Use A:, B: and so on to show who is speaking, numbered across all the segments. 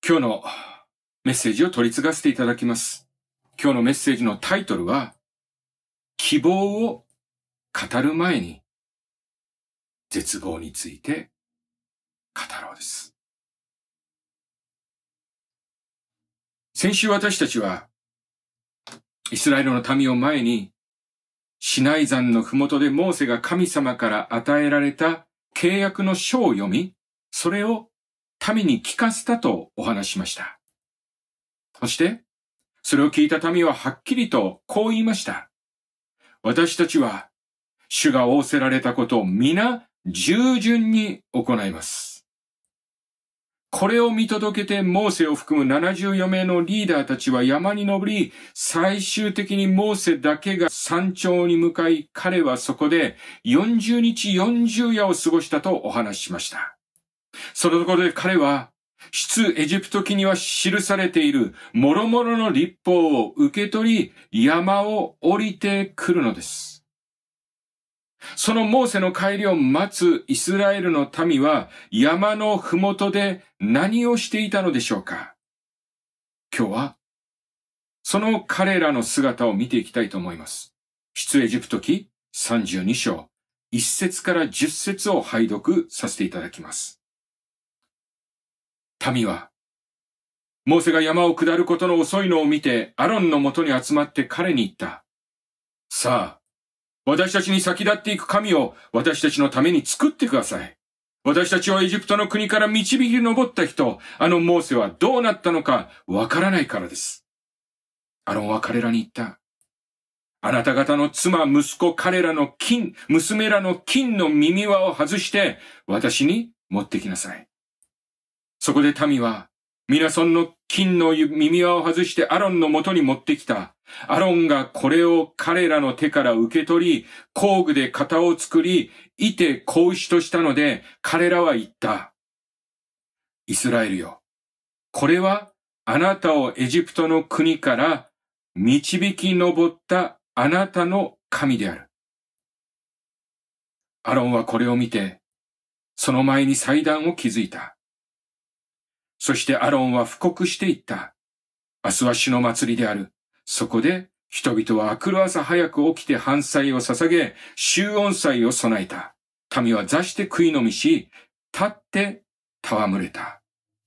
A: 今日のメッセージを取り継がせていただきます。今日のメッセージのタイトルは、希望を語る前に絶望について語ろうです。先週私たちはイスラエルの民を前にシナイ山のふもとでモーセが神様から与えられた契約の書を読み、それを民に聞かせたとお話ししました。そして、それを聞いた民ははっきりとこう言いました。私たちは、主が仰せられたことを皆従順に行います。これを見届けてモーセを含む74名のリーダーたちは山に登り、最終的にモーセだけが山頂に向かい、彼はそこで40日40夜を過ごしたとお話ししました。そのところで彼は、出エジプト記には記されている諸々の律法を受け取り、山を降りてくるのです。そのモーセの帰りを待つイスラエルの民は山のふもとで何をしていたのでしょうか。今日は、その彼らの姿を見ていきたいと思います。出エジプト記32章、1節から10節を拝読させていただきます。民は、モーセが山を下ることの遅いのを見て、アロンのもとに集まって彼に言った。さあ、私たちに先立っていく神を私たちのために作ってください。私たちをエジプトの国から導き上った人、あのモーセはどうなったのかわからないからです。アロンは彼らに言った。あなた方の妻、息子、娘らの金の耳輪を外して私に持ってきなさい。そこで民は、皆その金の耳輪を外してアロンのもとに持ってきた。アロンがこれを彼らの手から受け取り、工具で型を作り、いて子牛としたので、彼らは言った。イスラエルよ。これはあなたをエジプトの国から導き上ったあなたの神である。アロンはこれを見て、その前に祭壇を築いた。そしてアロンは布告して言った。明日は主の祭りである。そこで人々は明くる朝早く起きて燔祭を捧げ、祝恩祭を備えた。民は座して食い飲みし、立って戯れた。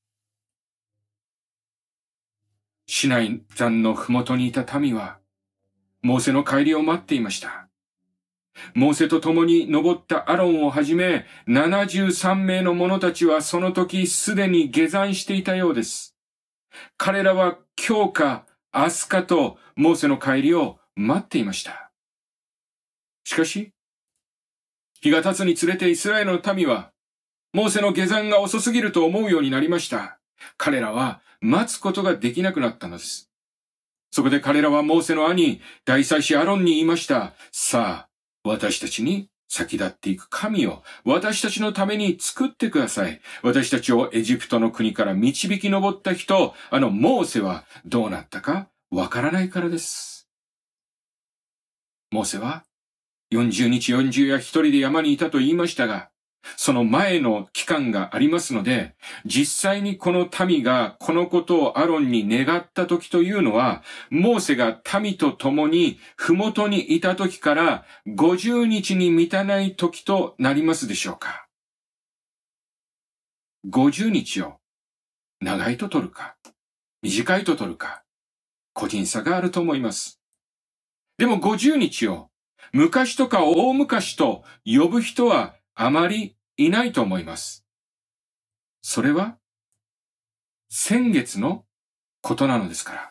A: シナイ山のふもとにいた民は、モーセの帰りを待っていました。モーセと共に登ったアロンをはじめ、73名の者たちはその時すでに下山していたようです。彼らは今日か明日かとモーセの帰りを待っていました。しかし、日が経つにつれてイスラエルの民は、モーセの下山が遅すぎると思うようになりました。彼らは待つことができなくなったのです。そこで彼らはモーセの兄、大祭司アロンに言いました。さあ、私たちに先立っていく神を私たちのために作ってください。私たちをエジプトの国から導き上った人、あのモーセはどうなったかわからないからです。モーセは40日40夜一人で山にいたと言いましたが、その前の期間がありますので、実際にこの民がこのことをアロンに願った時というのは、モーセが民と共に麓にいた時から50日に満たない時となりますでしょうか。50日を長いと取るか、短いと取るか、個人差があると思います。でも50日を昔とか大昔と呼ぶ人はあまりいないと思います。それは先月のことなのですから。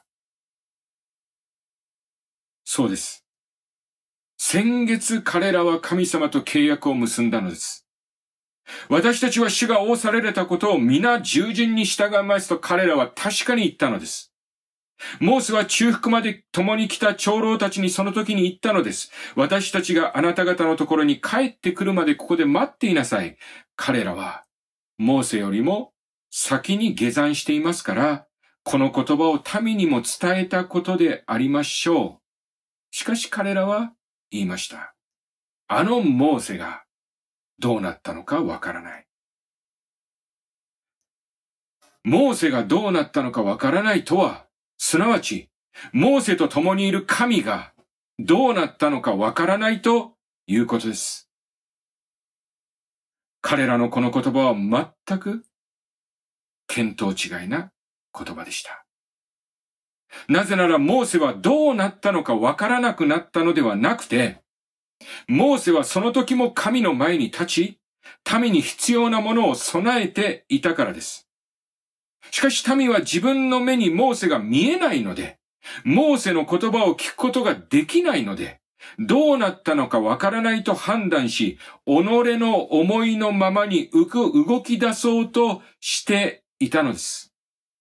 A: そうです。先月彼らは神様と契約を結んだのです。私たちは主が仰されたことを皆従順に従いますと彼らは確かに言ったのです。モーセは中腹まで共に来た長老たちにその時に言ったのです。私たちがあなた方のところに帰ってくるまでここで待っていなさい。彼らはモーセよりも先に下山していますから、この言葉を民にも伝えたことでありましょう。しかし彼らは言いました。あのモーセがどうなったのかわからない。 モーセがどうなったのかわからないとは、すなわち、モーセと共にいる神がどうなったのかわからないということです。彼らのこの言葉は全く見当違いな言葉でした。なぜならモーセはどうなったのかわからなくなったのではなくて、モーセはその時も神の前に立ち、民に必要なものを備えていたからです。しかし民は自分の目にモーセが見えないので、モーセの言葉を聞くことができないので、どうなったのかわからないと判断し、己の思いのままに動き出そうとしていたのです。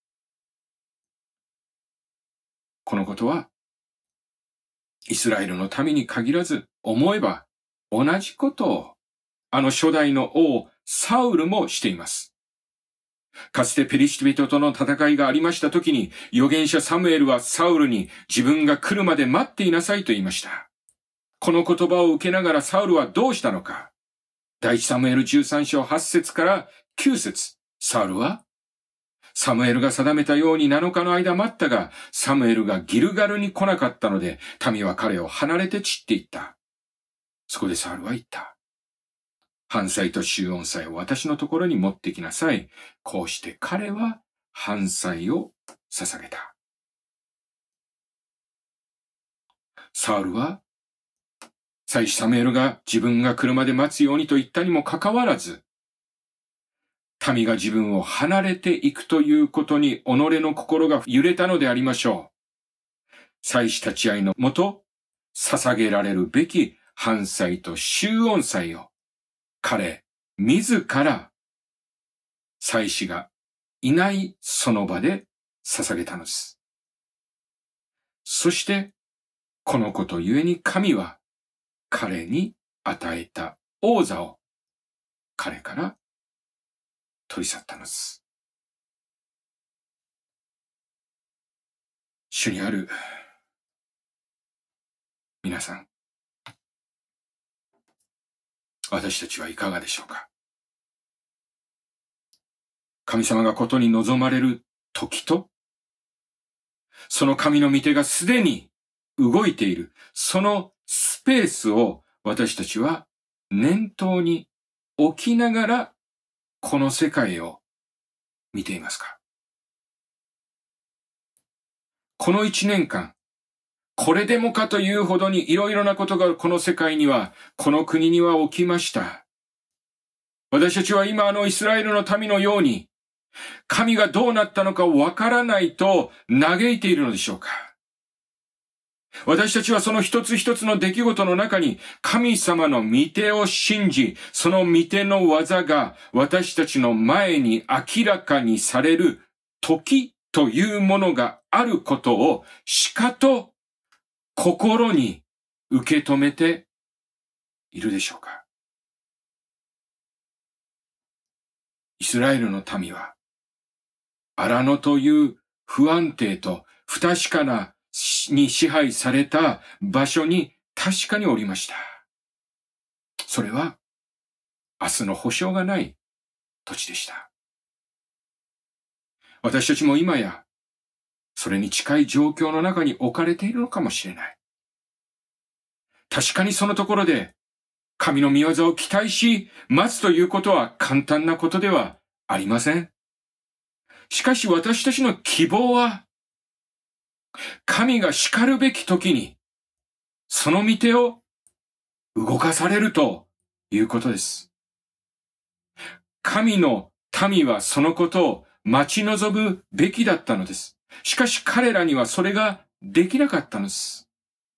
A: このことは、イスラエルの民に限らず、思えば同じことを、あの初代の王サウルもしています。かつてペリシテ人との戦いがありました時に、預言者サムエルはサウルに自分が来るまで待っていなさいと言いました。この言葉を受けながらサウルはどうしたのか。第一サムエル13章8節から9節、サウルは、サムエルが定めたように7日の間待ったが、サムエルがギルガルに来なかったので、民は彼を離れて散っていった。そこでサウルは言った。燔祭と祝恩祭を私のところに持ってきなさい。こうして彼は燔祭を捧げた。サウルは、祭司サムエルが自分が来るまで待つようにと言ったにもかかわらず、民が自分を離れていくということに己の心が揺れたのでありましょう。祭司立ち会いのもと、捧げられるべき燔祭と祝恩祭を、彼、自ら、祭司がいないその場で捧げたのです。そして、このことゆえに神は、彼に与えた王座を、彼から取り去ったのです。主にある皆さん、私たちはいかがでしょうか。神様がことに望まれる時と、その神の御手がすでに動いている、そのスペースを私たちは念頭に置きながら、この世界を見ていますか。この1年間、これでもかというほどにいろいろなことがこの世界には、この国には起きました。私たちは今イスラエルの民のように、神がどうなったのかわからないと嘆いているのでしょうか。私たちはその一つ一つの出来事の中に神様の御手を信じ、その御手の技が私たちの前に明らかにされる時というものがあることをしかと心に受け止めているでしょうか。イスラエルの民は荒野という不安定と不確かなに支配された場所に確かにおりました。それは明日の保証がない土地でした。私たちも今やそれに近い状況の中に置かれているのかもしれない。確かにそのところで神の御業を期待し待つということは簡単なことではありません。しかし私たちの希望は神が叱るべき時にその御手を動かされるということです。神の民はそのことを待ち望むべきだったのです。しかし彼らにはそれができなかったのです。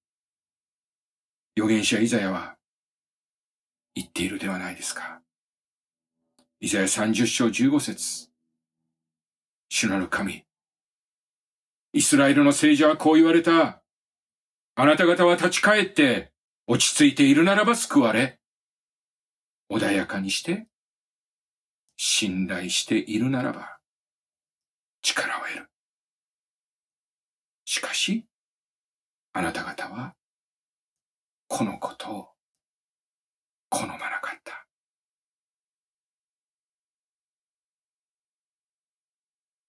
A: 預言者イザヤは言っているではないですか。イザヤ30章15節。主なる神。イスラエルの聖者はこう言われた。あなた方は立ち返って落ち着いているならば救われ。穏やかにして信頼しているならば力を得る。しかし、あなた方はこのことを好まなかった。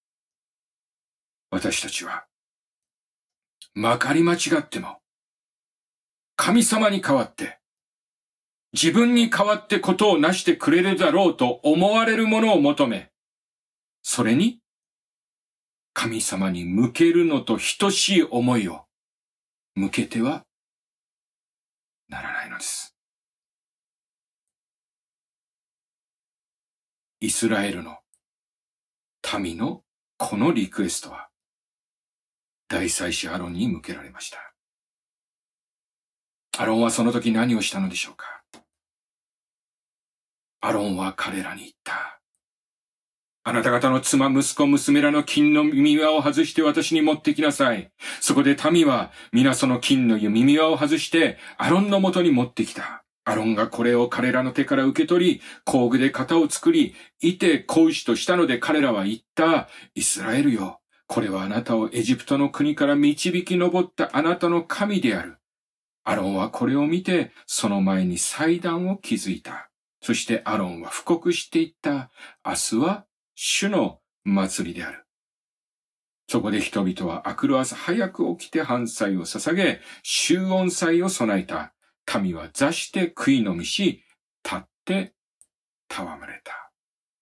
A: 私たちは、まかり間違っても、神様に代わって、自分に代わってことをなしてくれるだろうと思われるものを求め、それに、神様に向けるのと等しい思いを向けてはならないのです。イスラエルの民のこのリクエストは、大祭司アロンに向けられました。アロンはその時何をしたのでしょうか。アロンは彼らに言った。あなた方の妻、息子、娘らの金の耳輪を外して私に持ってきなさい。そこで民は皆その金の耳輪を外してアロンのもとに持ってきた。アロンがこれを彼らの手から受け取り、工具で型を作り、いて子牛としたので彼らは言った。イスラエルよ。これはあなたをエジプトの国から導き上ったあなたの神である。アロンはこれを見て、その前に祭壇を築いた。そしてアロンは布告していった。明日は主の祭りである。そこで人々は明くる朝早く起きて燔祭を捧げ、祝恩祭を備えた。民は座して食い飲みし、立って戯れた。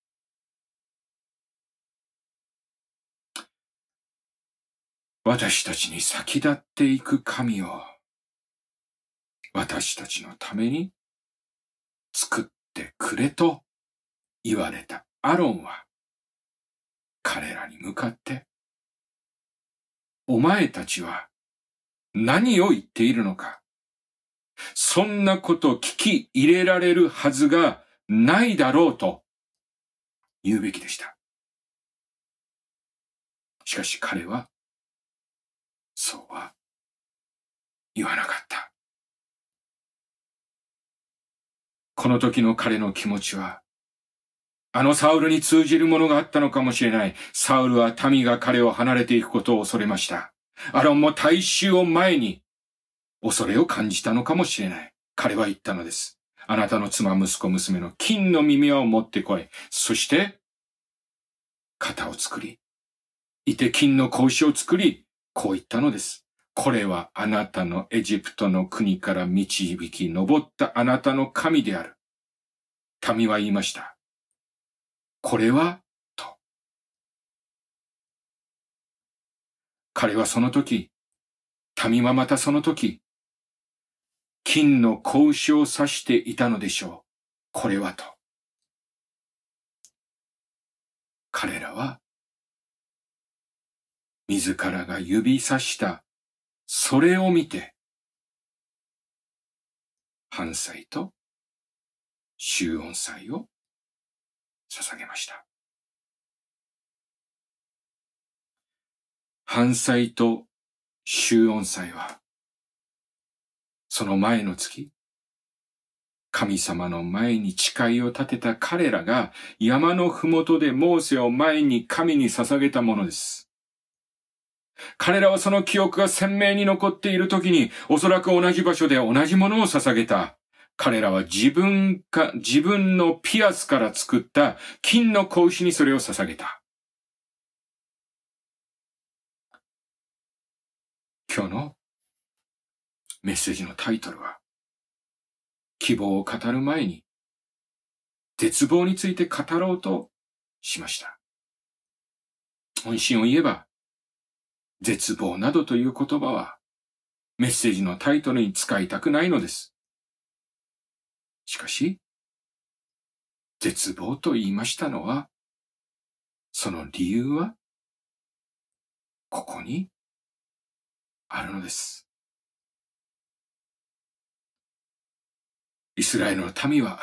A: 私たちに先立っていく神を、私たちのために作ってくれと言われたアロンは、彼らに向かって、お前たちは何を言っているのか。そんなこと聞き入れられるはずがないだろうと言うべきでした。しかし彼は、そうは言わなかった。この時の彼の気持ちは、あのサウルに通じるものがあったのかもしれない。サウルは民が彼を離れていくことを恐れました。アロンも大衆を前に恐れを感じたのかもしれない。彼は言ったのです。あなたの妻、息子、娘の金の耳輪を持ってこい。そして、型を作り、いて金の格子を作り、こう言ったのです。これはあなたのエジプトの国から導き上ったあなたの神である。民は言いました。これはと。彼はその時、民はまたその時、金の格子を指していたのでしょう。これはと。彼らは、自らが指さしたそれを見て、燔祭と祝恩祭を捧げました。燔祭と祝恩祭は、その前の月、神様の前に誓いを立てた彼らが山のふもとでモーセを前に神に捧げたものです。彼らはその記憶が鮮明に残っている時に、おそらく同じ場所で同じものを捧げた。彼らは自分のピアスから作った金の子牛にそれを捧げた。今日のメッセージのタイトルは、希望を語る前に、絶望について語ろうとしました。本心を言えば、絶望などという言葉は、メッセージのタイトルに使いたくないのです。しかし、絶望と言いましたのは、その理由は、ここにあるのです。イスラエルの民は、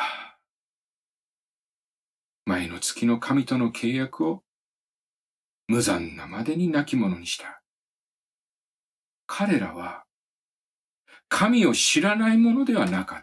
A: 前の月の神との契約を無残なまでに亡き者にした。彼らは、神を知らないものではなかった。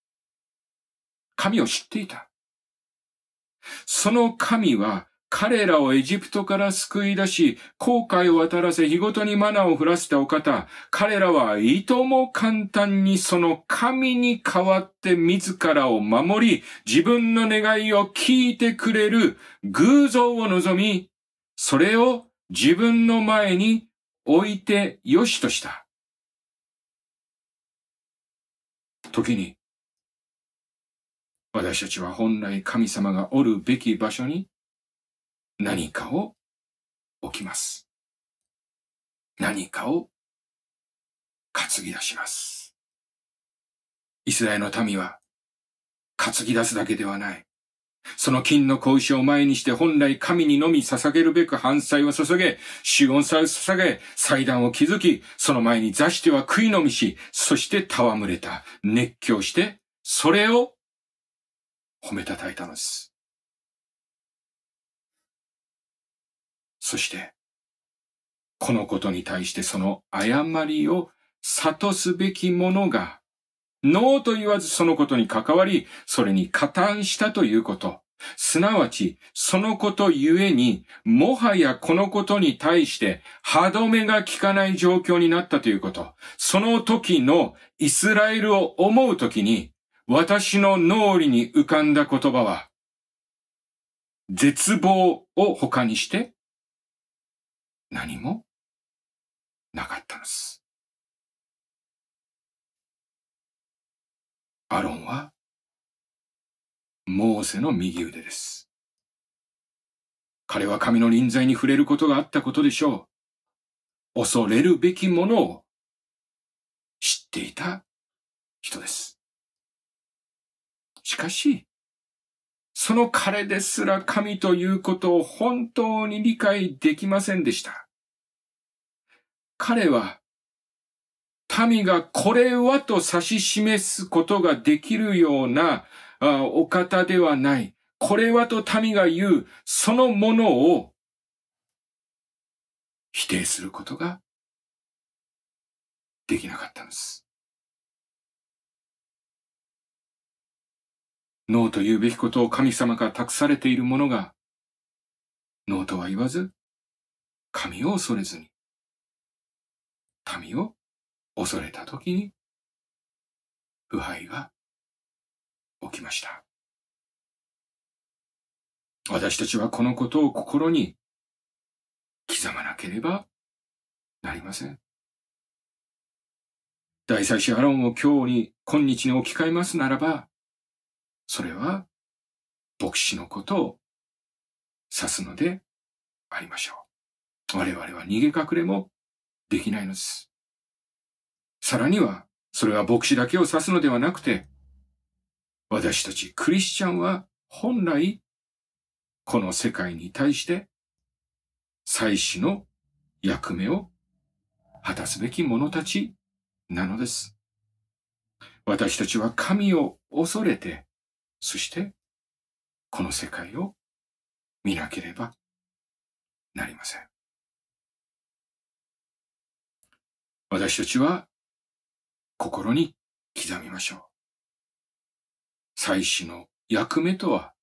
A: 神を知っていた。その神は、彼らをエジプトから救い出し、航海を渡らせ、日ごとにマナを降らせたお方、彼らはいとも簡単にその神に代わって自らを守り、自分の願いを聞いてくれる偶像を望み、それを自分の前に置いてよしとした。時に、私たちは本来神様がおるべき場所に何かを置きます。何かを担ぎ出します。イスラエルの民は担ぎ出すだけではない。その金の子牛を前にして本来神にのみ捧げるべく燔祭を捧げ、主音祭を捧げ、祭壇を築き、その前に座しては食い飲みし、そして戯れた。熱狂して、それを褒めたたえたのです。そして、このことに対してその誤りを諭すべきものが、ノーと言わずそのことに関わり、それに加担したということ。すなわち、そのことゆえに、もはやこのことに対して歯止めが効かない状況になったということ。その時のイスラエルを思うときに、私の脳裏に浮かんだ言葉は、絶望を他にして何もなかったのです。アロンはモーセの右腕です。彼は神の臨在に触れることがあったことでしょう。恐れるべきものを知っていた人です。しかし、その彼ですら神ということを本当に理解できませんでした。彼は、民がこれはと指し示すことができるようなお方ではない。これはと民が言うそのものを否定することができなかったのです。ノーと言うべきことを神様から託されている者が、ノーとは言わず、神を恐れずに、民を恐れたときに、腐敗が起きました。私たちはこのことを心に刻まなければなりません。大祭司アロンを今日に置き換えますならば、それは牧師のことを指すのでありましょう。我々は逃げ隠れもできないのです。さらには、それは牧師だけを指すのではなくて、私たちクリスチャンは本来、この世界に対して祭司の役目を果たすべき者たちなのです。私たちは神を恐れて、そしてこの世界を見なければなりません。私たちは心に刻みましょう。祭司の役目とは、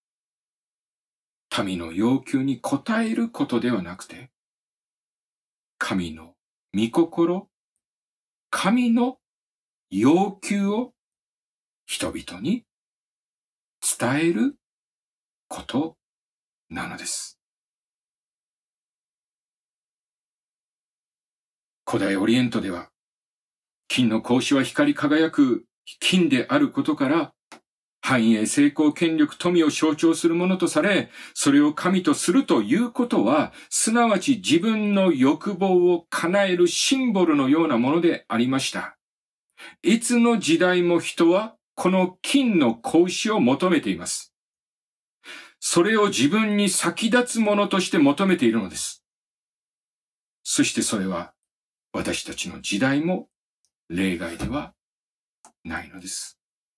A: 民の要求に応えることではなくて、神の御心、神の要求を人々に伝えることなのです。古代オリエントでは、金の格子は光り輝く金であることから、繁栄、成功、権力、富を象徴するものとされ、それを神とするということは、すなわち自分の欲望を叶えるシンボルのようなものでありました。いつの時代も人はこの金の格子を求めています。それを自分に先立つものとして求めているのです。そしてそれは私たちの時代も例外ではないのです。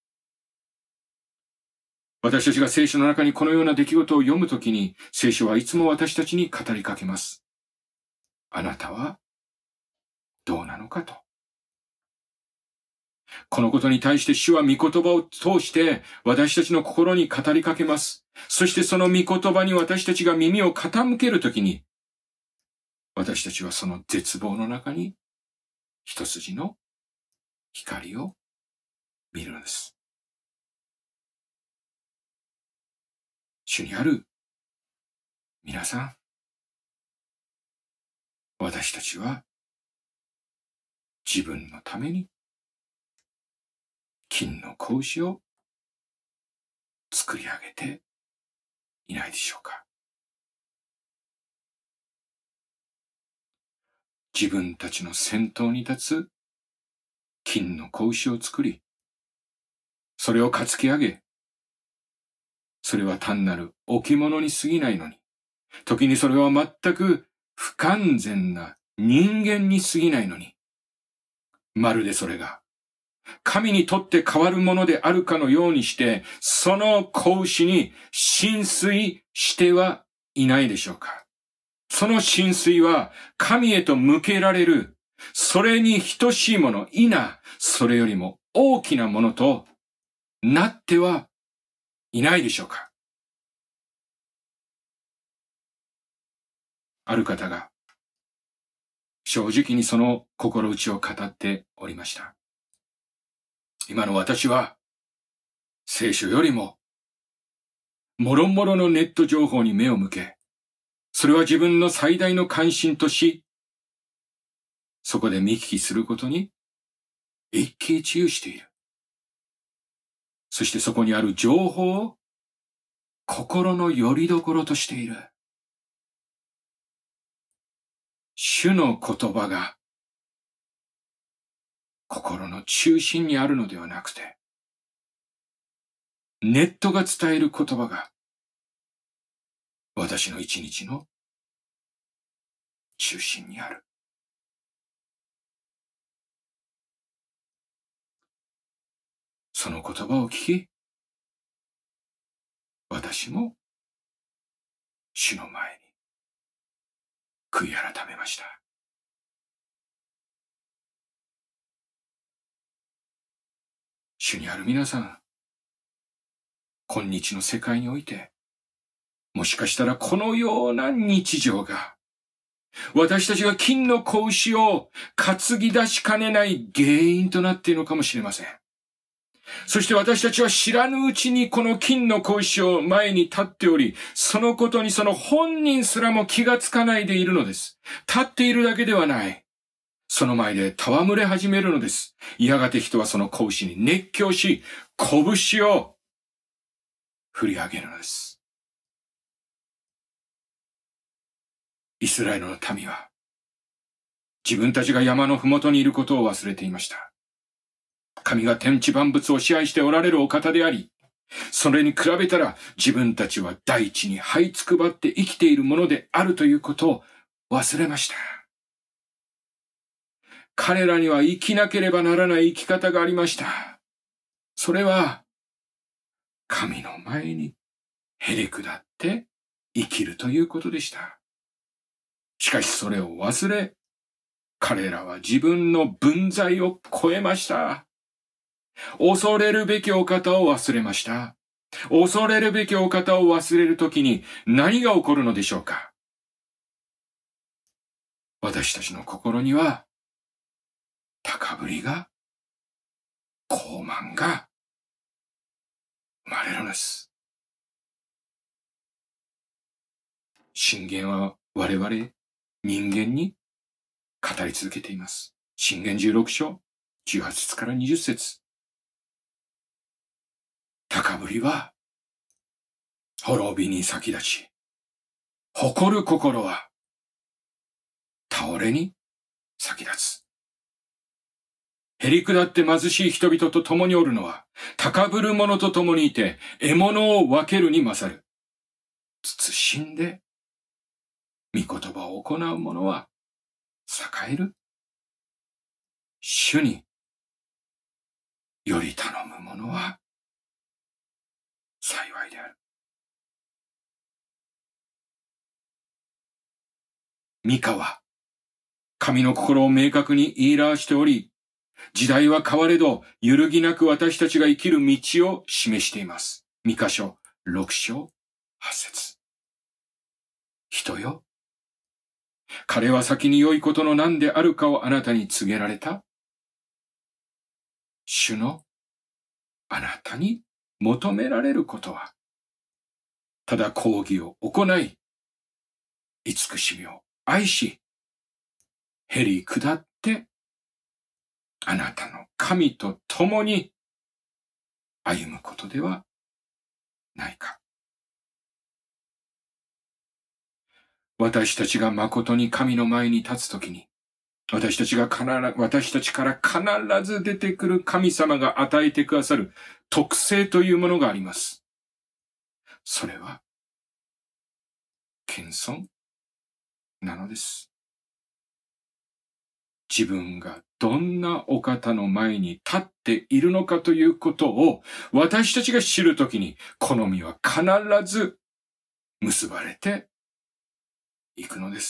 A: 私たちが聖書の中にこのような出来事を読むときに、聖書はいつも私たちに語りかけます。あなたはどうなのかと。このことに対して主は御言葉を通して私たちの心に語りかけます。そしてその御言葉に私たちが耳を傾けるときに、私たちはその絶望の中に一筋の光を見るのです。主にある皆さん、 私たちは自分のために金の子牛を作り上げていないでしょうか。自分たちの先頭に立つ金の子牛を作り、それを担ぎ上げ、それは単なる置物に過ぎないのに、時にそれは全く不完全な人間に過ぎないのに、まるでそれが神にとって変わるものであるかのようにして、その子牛に浸水してはいないでしょうか。その浸水は神へと向けられる、それに等しいもの、否、それよりも大きなものとなってはいないでしょうか。ある方が正直にその心内を語っておりました。今の私は聖書よりももろもろのネット情報に目を向け、それは自分の最大の関心とし、そこで見聞きすることに一喜一憂している。そしてそこにある情報を心の拠り所としている。主の言葉が心の中心にあるのではなくて、ネットが伝える言葉が私の一日の中心にある。その言葉を聞き、私も主の前に悔い改めました。主にある皆さん、今日の世界において、もしかしたらこのような日常が、私たちが金の子牛を担ぎ出しかねない原因となっているのかもしれません。そして私たちは知らぬうちにこの金の子牛を前に立っており、そのことにその本人すらも気がつかないでいるのです。立っているだけではない。その前で戯れ始めるのです。やがて人はその子牛に熱狂し、拳を振り上げるのです。イスラエルの民は、自分たちが山のふもとにいることを忘れていました。神が天地万物を支配しておられるお方であり、それに比べたら自分たちは大地に這いつくばって生きているものであるということを忘れました。彼らには生きなければならない生き方がありました。それは、神の前にへりくだって生きるということでした。しかしそれを忘れ、彼らは自分の分際を超えました。恐れるべきお方を忘れました。恐れるべきお方を忘れるときに何が起こるのでしょうか。私たちの心には、高ぶりが、傲慢が生まれるのです。箴言は我々人間に語り続けています。箴言16章18節から20節。高ぶりは滅びに先立ち、誇る心は倒れに先立つ。へりくだって貧しい人々と共におるのは、高ぶる者と共にいて、獲物を分けるに勝る。慎んで、御言葉を行う者は、栄える。主に、より頼む者は、幸いである。ミカは、神の心を明確に言い表しており、時代は変われど、揺るぎなく私たちが生きる道を示しています。ミカ書6章8節。人よ、彼は先に良いことの何であるかをあなたに告げられた。主のあなたに求められることは、ただ公義を行い、慈しみを愛し、 へり下って、あなたの神と共に歩むことではないか。私たちが誠に神の前に立つときに、私たちから必ず出てくる神様が与えてくださる特性というものがあります。それは、謙遜なのです。自分がどんなお方の前に立っているのかということを私たちが知るときに、好みは必ず結ばれていくのです。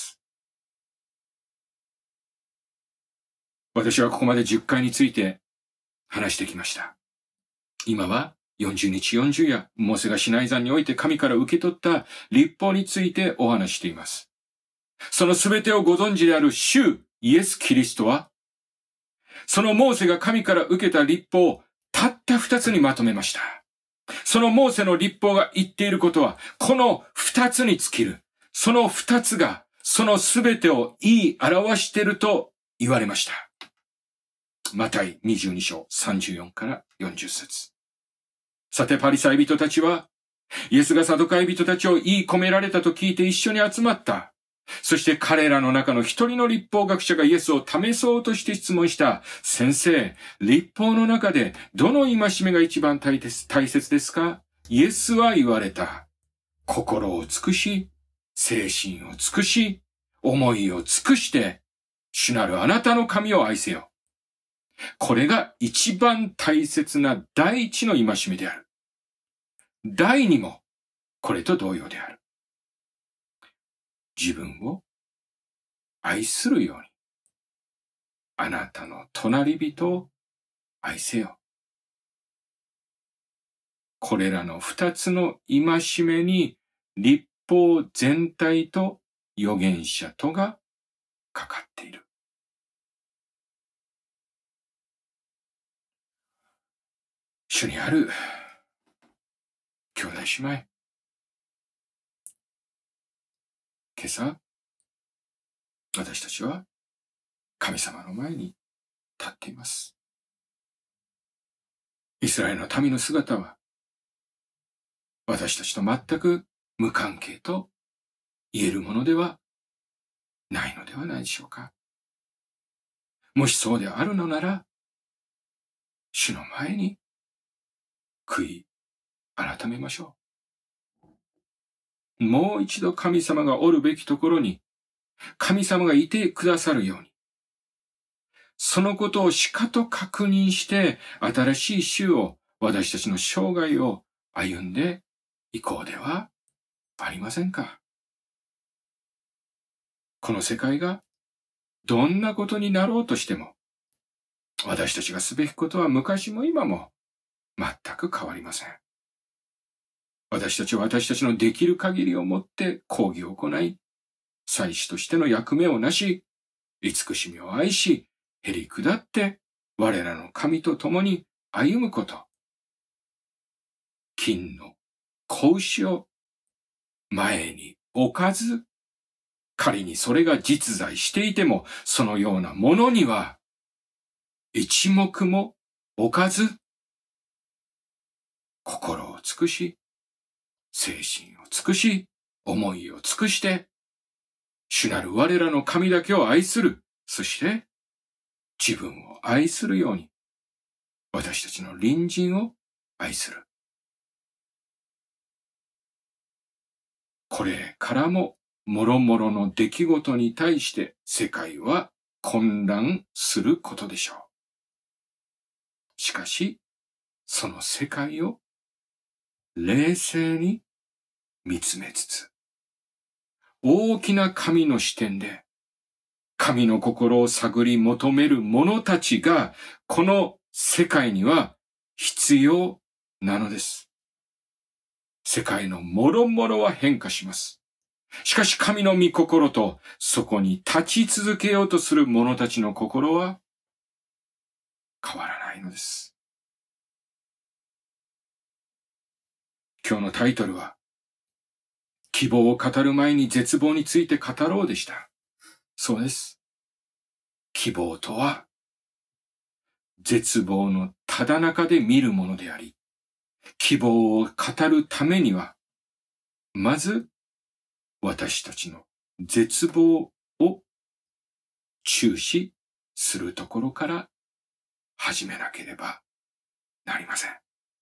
A: 私はここまで10回について話してきました。今は40日40夜、モーセがシナイ山において神から受け取った律法についてお話しています。そのすべてをご存知である主イエス・キリストは、そのモーセが神から受けた律法をたった2つにまとめました。そのモーセの律法が言っていることは、この2つに尽きる。その2つが、そのすべてを言い表していると言われました。マタイ22章34から40節。さてパリサイ人たちは、イエスがサドカイ人たちを言い込められたと聞いて一緒に集まった。そして彼らの中の一人の律法学者がイエスを試そうとして質問した。先生、律法の中でどの戒めが一番大切ですか？イエスは言われた。心を尽くし、精神を尽くし、思いを尽くして、主なるあなたの神を愛せよ。これが一番大切な第一の戒めである。第二もこれと同様である。自分を愛するように、あなたの隣人を愛せよ。これらの二つの戒めに律法全体と預言者とがかかっている。主にある兄弟姉妹、今朝、私たちは神様の前に立っています。イスラエルの民の姿は、私たちと全く無関係と言えるものではないのではないでしょうか。もしそうであるのなら、主の前に悔い改めましょう。もう一度神様がおるべきところに神様がいてくださるように、そのことをしかと確認して新しい週を、私たちの生涯を歩んでいこうではありませんか。この世界がどんなことになろうとしても、私たちがすべきことは昔も今も全く変わりません。私たちは私たちのできる限りをもって講義を行い、祭司としての役目をなし、慈しみを愛し、へり下って我らの神と共に歩むこと。金の子牛を前に置かず、仮にそれが実在していても、そのようなものには一目も置かず、心を尽くし、精神を尽くし、思いを尽くして、主なる我らの神だけを愛する。そして、自分を愛するように、私たちの隣人を愛する。これからも、もろもろの出来事に対して世界は混乱することでしょう。しかし、その世界を冷静に見つめつつ、大きな神の視点で、神の心を探り求める者たちが、この世界には必要なのです。世界のもろもろは変化します。しかし神の御心とそこに立ち続けようとする者たちの心は変わらないのです。今日のタイトルは、希望を語る前に絶望について語ろうでした。そうです。 希望とは、絶望のただ中で見るものであり、希望を語るためには、まず、私たちの絶望を注視するところから始めなければなりません。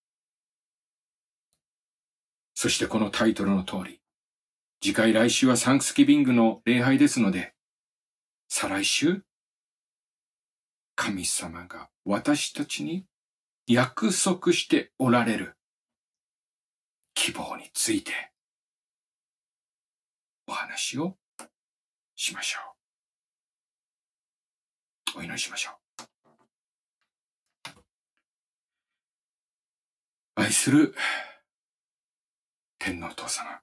A: そしてこのタイトルの通り、次回来週はサンクスギビングの礼拝ですので、再来週、神様が私たちに約束しておられる希望についてお話をしましょう。お祈りしましょう。愛する天皇父様、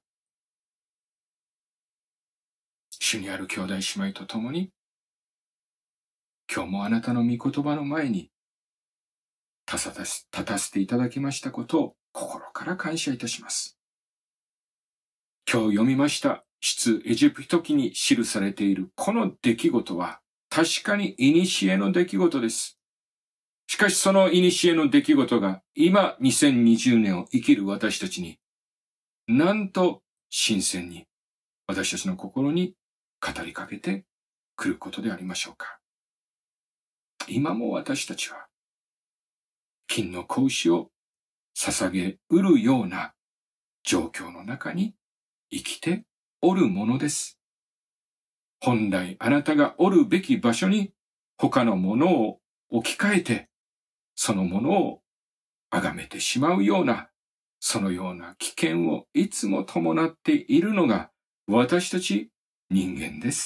A: 主にある兄弟姉妹と共に、今日もあなたの御言葉の前に立たせていただきましたことを心から感謝いたします。今日読みました出エジプト記に記されているこの出来事は確かに古の出来事です。しかしその古の出来事が今2020年を生きる私たちになんと新鮮に私たちの心に語りかけてくることでありましょうか。今も私たちは金の子牛を捧げうるような状況の中に生きておるものです。本来あなたがおるべき場所に他のものを置き換えて、そのものを崇めてしまうような、そのような危険をいつも伴っているのが私たち人間です。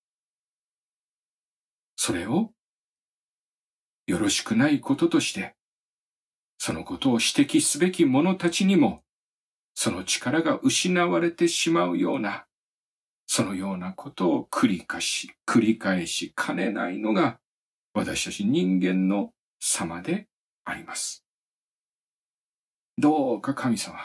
A: それをよろしくないこととして、そのことを指摘すべき者たちにも、その力が失われてしまうような、そのようなことを繰り返しかねないのが、私たち人間の様であります。どうか神様、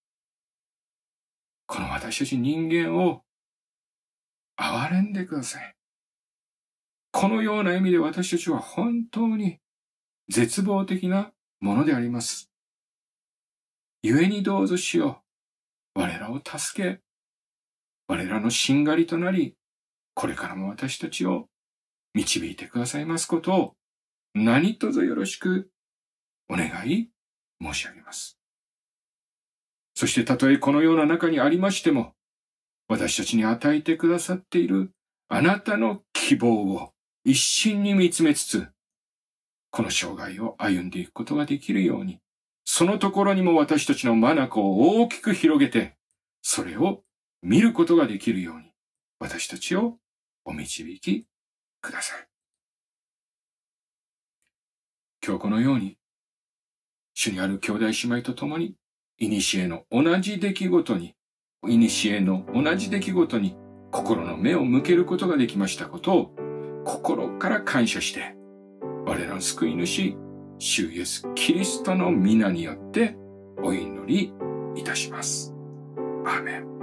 A: この私たち人間を憐れんでください。このような意味で私たちは本当に絶望的なものであります。故にどうぞ主よ、我らを助け、我らのしんがりとなり、これからも私たちを導いてくださいますことを何卒よろしくお願い申し上げます。そしてたとえこのような中にありましても、私たちに与えてくださっているあなたの希望を一心に見つめつつ、この生涯を歩んでいくことができるように、そのところにも私たちの眼を大きく広げて、それを見ることができるように、私たちをお導きください。今日このように、主にある兄弟姉妹と共に、古の同じ出来事に心の目を向けることができましたことを、心から感謝して、我らの救い主、主イエス・キリストの皆によってお祈りいたします。アーメン。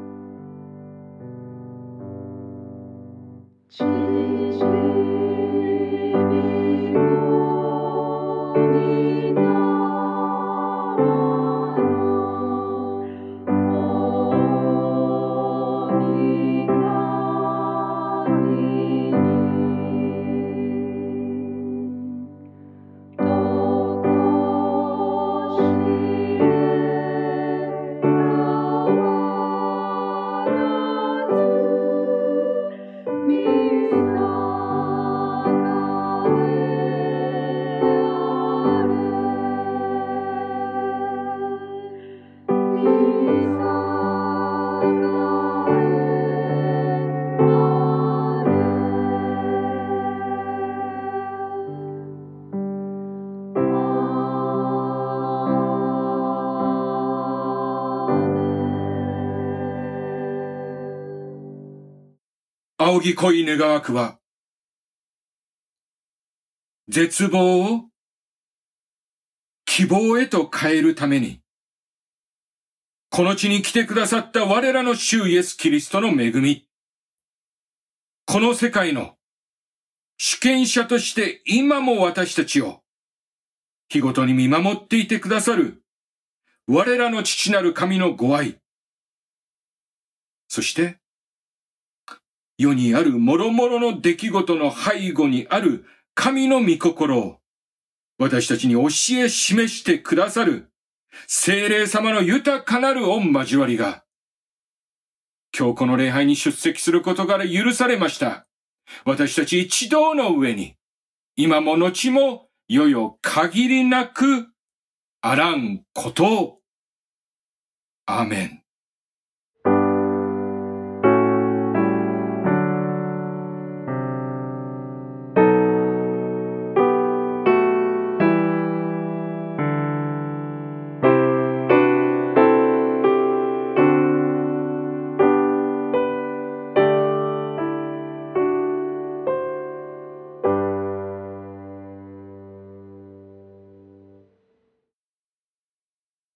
A: 仰ぎ恋願わくは、絶望を希望へと変えるために、この地に来てくださった我らの主イエス・キリストの恵み、この世界の主権者として今も私たちを日ごとに見守っていてくださる我らの父なる神のご愛、そして世にある諸々の出来事の背後にある神の御心を私たちに教え示してくださる聖霊様の豊かなる御交わりが今日この礼拝に出席することから許されました。私たち一同の上に今も後も世々限りなくあらんことを。アーメン。